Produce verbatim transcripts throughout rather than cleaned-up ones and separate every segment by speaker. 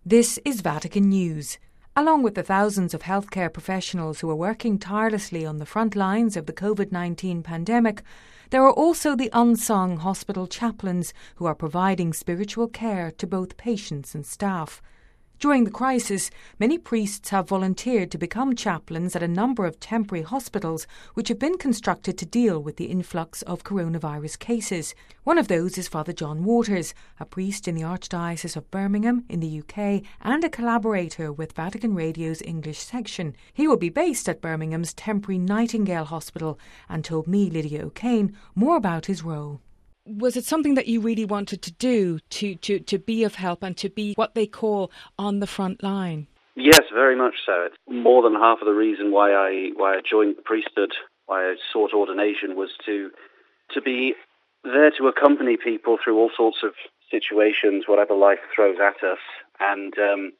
Speaker 1: This is Vatican News. Along with the thousands of healthcare professionals who are working tirelessly on the front lines of the covid nineteen pandemic, there are also the unsung hospital chaplains who are providing spiritual care to both patients and staff. During the crisis, many priests have volunteered to become chaplains at a number of temporary hospitals which have been constructed to deal with the influx of coronavirus cases. One of those is Father John Waters, a priest in the Archdiocese of Birmingham in the U K and a collaborator with Vatican Radio's English section. He will be based at Birmingham's temporary Nightingale Hospital and told me, Lydia O'Kane, more about his role. Was it something that you really wanted to do, to, to, to be of help and to be what they call on the front line?
Speaker 2: Yes, very much so. It's more than half of the reason why I why I joined the priesthood, why I sought ordination, was to to be there to accompany people through all sorts of situations, whatever life throws at us. And um,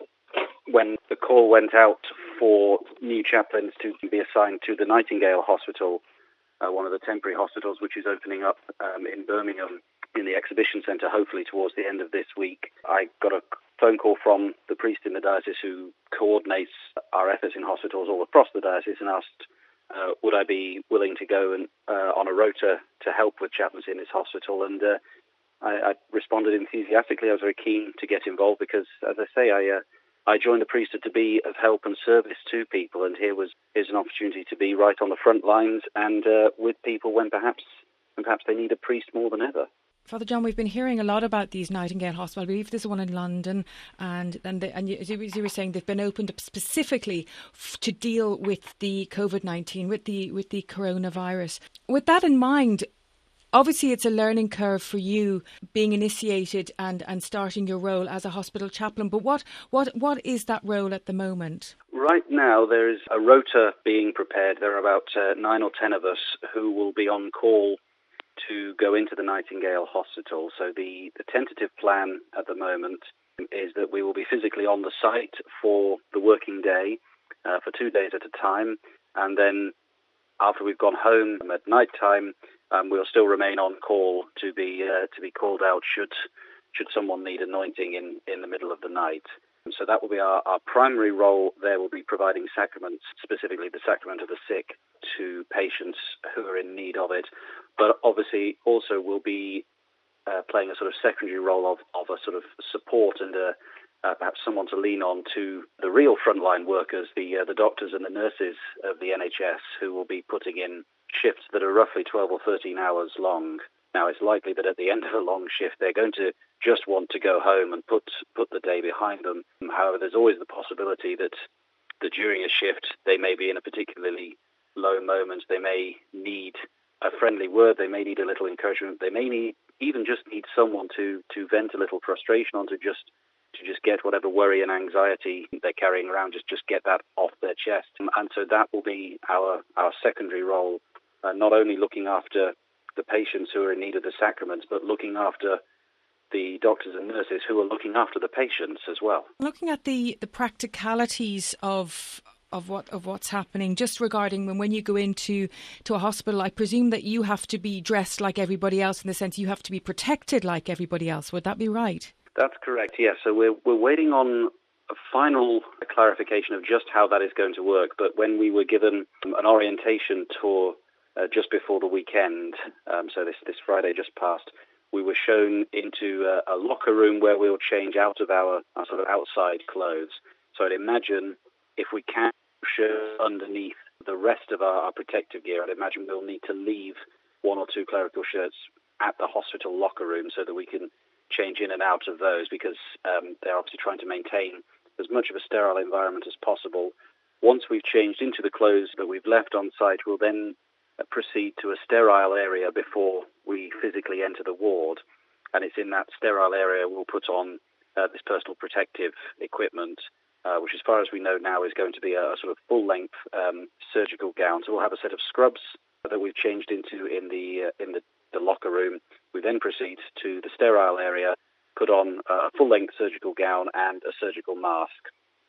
Speaker 2: when the call went out for new chaplains to be assigned to the Nightingale Hospital, Uh, one of the temporary hospitals which is opening up um, in Birmingham in the exhibition centre, hopefully towards the end of this week. I got a phone call from the priest in the diocese who coordinates our efforts in hospitals all across the diocese and asked uh, would I be willing to go and uh, on a rota to help with chaplains in his hospital. And uh, I, I responded enthusiastically. I was very keen to get involved because, as I say, I... Uh, I joined the priesthood to be of help and service to people, and here was is an opportunity to be right on the front lines and uh, with people when perhaps when perhaps they need a priest more than ever.
Speaker 1: Father John, we've been hearing a lot about these Nightingale Hospital. I believe there's one in London, and and, the, and you, as you were saying, they've been opened up specifically f- to deal with the covid nineteen, with the with the coronavirus. With that in mind, obviously, it's a learning curve for you being initiated and, and starting your role as a hospital chaplain. But what, what, what is that role at the moment?
Speaker 2: Right now, there is a rota being prepared. There are about uh, nine or ten of us who will be on call to go into the Nightingale Hospital. So the, the tentative plan at the moment is that we will be physically on the site for the working day uh, for two days at a time. And then after we've gone home at night time, Um, we'll still remain on call to be uh, to be called out should should someone need anointing in, in the middle of the night. So that will be our, our primary role. There will be providing sacraments, specifically the sacrament of the sick, to patients who are in need of it. But obviously also will be uh, playing a sort of secondary role of, of a sort of support and a, uh, perhaps someone to lean on to the real frontline workers, the uh, the doctors and the nurses of the N H S, who will be putting in shifts that are roughly twelve or thirteen hours long. Now, it's likely that at the end of a long shift, they're going to just want to go home and put put the day behind them. However, there's always the possibility that, that during a shift, they may be in a particularly low moment. They may need a friendly word. They may need a little encouragement. They may need even just need someone to, to vent a little frustration on, to just to just get whatever worry and anxiety they're carrying around, just, just get that off their chest. And so that will be our, our secondary role. Uh, not only looking after the patients who are in need of the sacraments, but looking after the doctors and nurses who are looking after the patients as well.
Speaker 1: Looking at the, the practicalities of of what of what's happening, just regarding when, when you go into to a hospital, I presume that you have to be dressed like everybody else, in the sense you have to be protected like everybody else. Would that be right?
Speaker 2: That's correct, yes. So we're we're waiting on a final clarification of just how that is going to work. But when we were given an orientation tour Uh, just before the weekend, um, so this, this Friday just passed, we were shown into uh, a locker room where we'll change out of our, our sort of outside clothes. So I'd imagine if we can't shirt underneath the rest of our, our protective gear, I'd imagine we'll need to leave one or two clerical shirts at the hospital locker room so that we can change in and out of those, because um, they're obviously trying to maintain as much of a sterile environment as possible. Once we've changed into the clothes that we've left on site, we'll then proceed to a sterile area before we physically enter the ward. And it's in that sterile area we'll put on uh, this personal protective equipment, uh, which as far as we know now is going to be a, a sort of full-length um, surgical gown. So we'll have a set of scrubs that we've changed into in the uh, in the, the locker room. We then proceed to the sterile area, put on a full-length surgical gown and a surgical mask.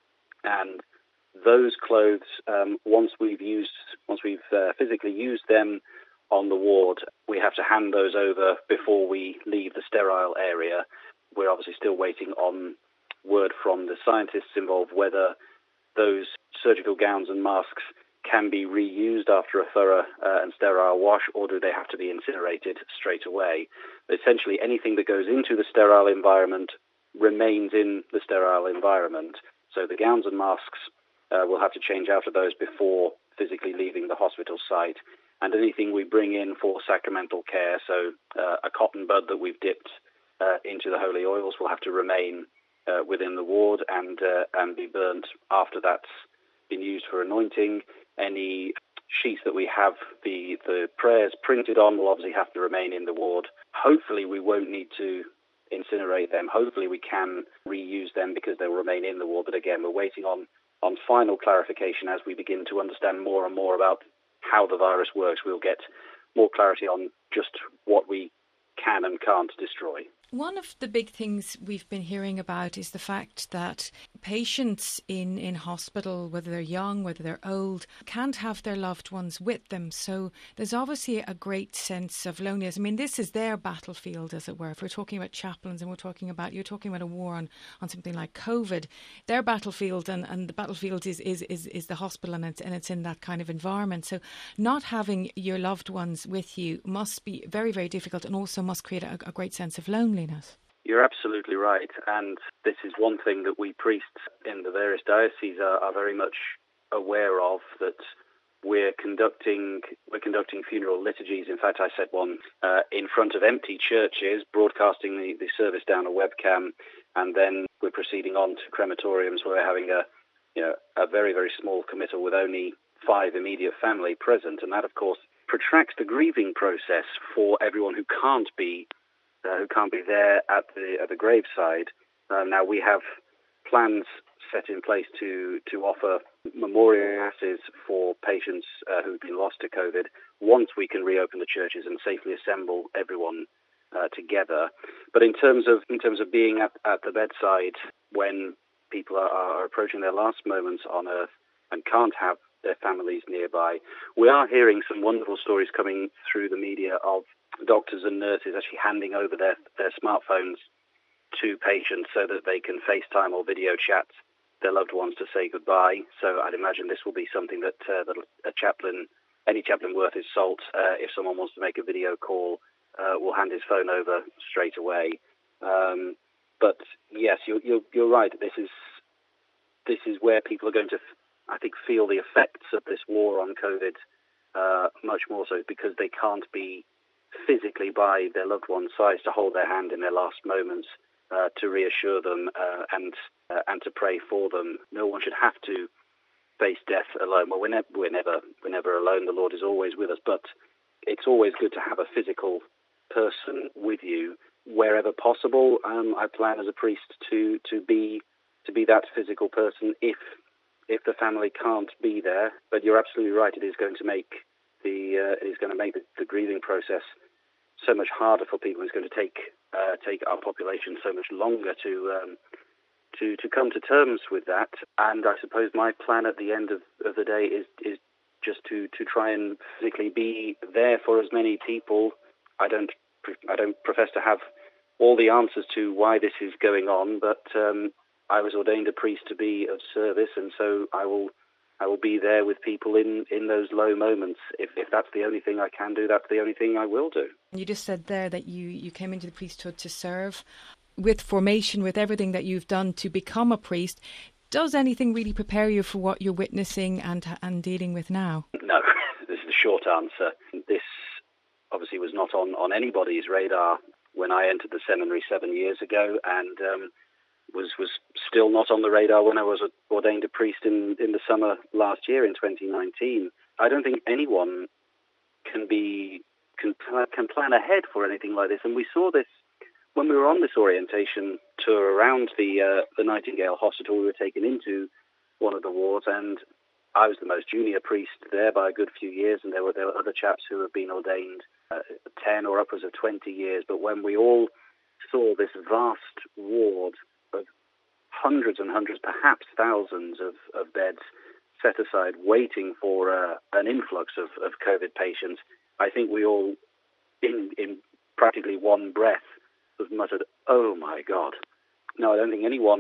Speaker 2: And those clothes, um, once we've used, once we've uh, physically used them on the ward, we have to hand those over before we leave the sterile area. We're obviously still waiting on word from the scientists involved whether those surgical gowns and masks can be reused after a thorough uh, and sterile wash, or do they have to be incinerated straight away? Essentially, anything that goes into the sterile environment remains in the sterile environment. So the gowns and masks, uh, we'll have to change out of those before physically leaving the hospital site. And anything we bring in for sacramental care, so uh, a cotton bud that we've dipped uh, into the holy oils, will have to remain uh, within the ward and uh, and be burnt after that's been used for anointing. Any sheets that we have the, the prayers printed on will obviously have to remain in the ward. Hopefully we won't need to incinerate them. Hopefully we can reuse them because they'll remain in the ward. But again, we're waiting on, on final clarification as we begin to understand more and more about how the virus works. We'll get more clarity on just what we can and can't destroy.
Speaker 1: One of the big things we've been hearing about is the fact that patients in, in hospital, whether they're young, whether they're old, can't have their loved ones with them. So there's obviously a great sense of loneliness. I mean, this is their battlefield, as it were. If we're talking about chaplains and we're talking about, you're talking about a war on, on something like COVID, their battlefield and, and the battlefield is, is, is, is the hospital, and it's, and it's in that kind of environment. So not having your loved ones with you must be very, very difficult, and also must create a, a great sense of loneliness.
Speaker 2: You're absolutely right, and this is one thing that we priests in the various dioceses are, are very much aware of, that we're conducting we're conducting funeral liturgies. In fact, I said one uh, in front of empty churches, broadcasting the, the service down a webcam, and then we're proceeding on to crematoriums where we're having a you know a very, very small committal with only five immediate family present, and that, of course, protracts the grieving process for everyone who can't be Uh, who can't be there at the at the graveside. Uh, now we have plans set in place to to offer memorial masses for patients uh, who've been lost to COVID once we can reopen the churches and safely assemble everyone uh, together. But in terms of in terms of being at, at the bedside when people are, are approaching their last moments on earth and can't have their families nearby, we are hearing some wonderful stories coming through the media of doctors and nurses actually handing over their, their smartphones to patients so that they can FaceTime or video chat their loved ones to say goodbye. So I'd imagine this will be something that, uh, that a chaplain, any chaplain worth his salt, uh, if someone wants to make a video call, uh, will hand his phone over straight away. Um, but yes, you're, you're, you're right. This is this is where people are going to, I think, feel the effects of this war on COVID uh, much more so, because they can't be physically by their loved one's sides to hold their hand in their last moments, uh, to reassure them uh, and uh, and to pray for them. No one should have to face death alone. Well, we're, ne- we're never we're never alone. The Lord is always with us, but it's always good to have a physical person with you wherever possible. Um, I plan as a priest to to be to be that physical person if if the family can't be there. But you're absolutely right. It is going to make the uh, it is going to make the, the grieving process so much harder for people. It's going to take uh, take our population so much longer to um, to to come to terms with that. And I suppose my plan at the end of, of the day is is just to, to try and physically be there for as many people. I don't I don't profess to have all the answers to why this is going on, but um, I was ordained a priest to be of service, and so I will. I will be there with people in, in those low moments. If if that's the only thing I can do, that's the only thing I will do.
Speaker 1: You just said there that you, you came into the priesthood to serve. With formation, with everything that you've done to become a priest, does anything really prepare you for what you're witnessing and and dealing with now?
Speaker 2: No, this is the short answer. This obviously was not on, on anybody's radar when I entered the seminary seven years ago, and um, was was still not on the radar when I was ordained a priest in, in the summer last year in twenty nineteen. I don't think anyone can be can, can plan ahead for anything like this, and we saw this when we were on this orientation tour around the uh, the Nightingale Hospital. We were taken into one of the wards, and I was the most junior priest there by a good few years, and there were there were other chaps who have been ordained uh, ten or upwards of twenty years. But when we all saw this vast ward of hundreds and hundreds, perhaps thousands of, of beds set aside waiting for uh, an influx of, of COVID patients, I think we all, in, in practically one breath, have muttered, "Oh my God." No, I don't think anyone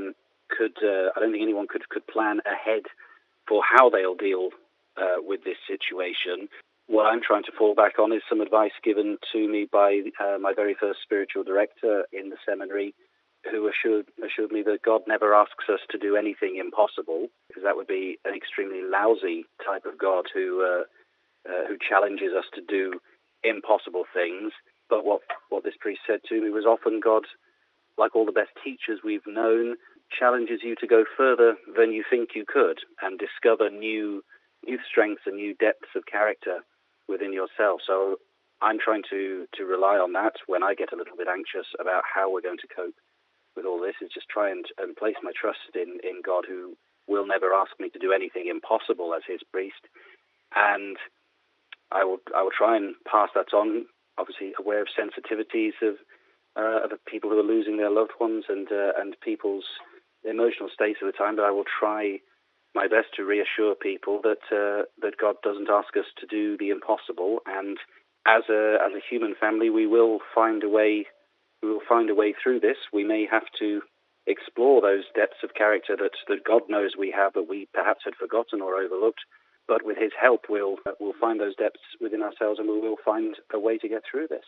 Speaker 2: could. Uh, I don't think anyone could could plan ahead for how they'll deal uh, with this situation. What I'm trying to fall back on is some advice given to me by uh, my very first spiritual director in the seminary, who assured assured me that God never asks us to do anything impossible, because that would be an extremely lousy type of God who uh, uh, who challenges us to do impossible things. But what what this priest said to me was, often God, like all the best teachers we've known, challenges you to go further than you think you could and discover new new strengths and new depths of character within yourself. So I'm trying to to rely on that when I get a little bit anxious about how we're going to cope with all this, is just try and, and place my trust in, in God, who will never ask me to do anything impossible as his priest. And I will I will try and pass that on, obviously aware of sensitivities of uh, of people who are losing their loved ones and uh, and people's emotional states at the time. But I will try my best to reassure people that uh, that God doesn't ask us to do the impossible. And as a as a human family, we will find a way. We will find a way through this. We may have to explore those depths of character that that God knows we have, but we perhaps had forgotten or overlooked. But with his help, we'll we'll find those depths within ourselves, and we will find a way to get through this.